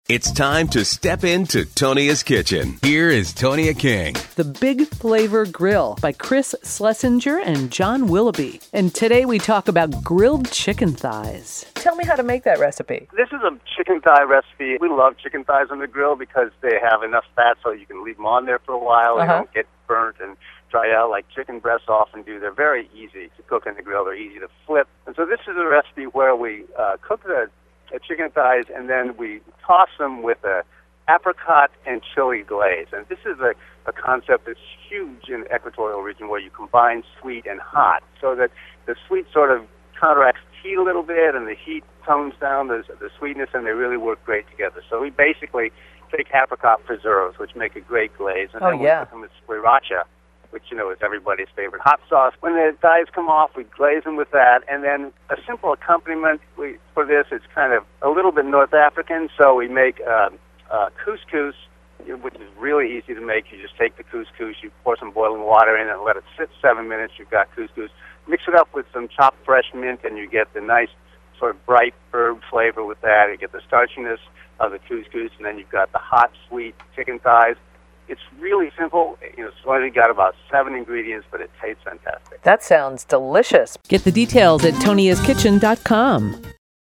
It's time to step into Tonia's kitchen. Here is Tonia King. The Big Flavor Grill by Chris Schlesinger and John Willoughby. And today we talk about grilled chicken thighs. Tell me how to make that recipe. This is a chicken thigh recipe. We love chicken thighs on the grill because they have enough fat so you can leave them on there for a while. They don't get burnt and dry out like chicken breasts often do. They're very easy to cook in the grill. They're easy to flip. And so this is a recipe where we cook the chicken thighs, and then we toss them with a apricot and chili glaze. And this is a concept that's huge in the equatorial region where you combine sweet and hot so that the sweet sort of counteracts heat a little bit and the heat tones down the sweetness, and they really work great together. So we basically take apricot preserves, which make a great glaze, and then we put them with sriracha, which, you know, is everybody's favorite hot sauce. When the thighs come off, we glaze them with that. And then a simple accompaniment for this is kind of a little bit North African. So we make couscous, which is really easy to make. You just take the couscous, you pour some boiling water in and let it sit 7 minutes. You've got couscous. Mix it up with some chopped fresh mint, and you get the nice sort of bright herb flavor with that. You get the starchiness of the couscous, and then you've got the hot, sweet chicken thighs. It's really simple. You know, it's only got about 7 ingredients, but it tastes fantastic. That sounds delicious. Get the details at toniaskitchen.com.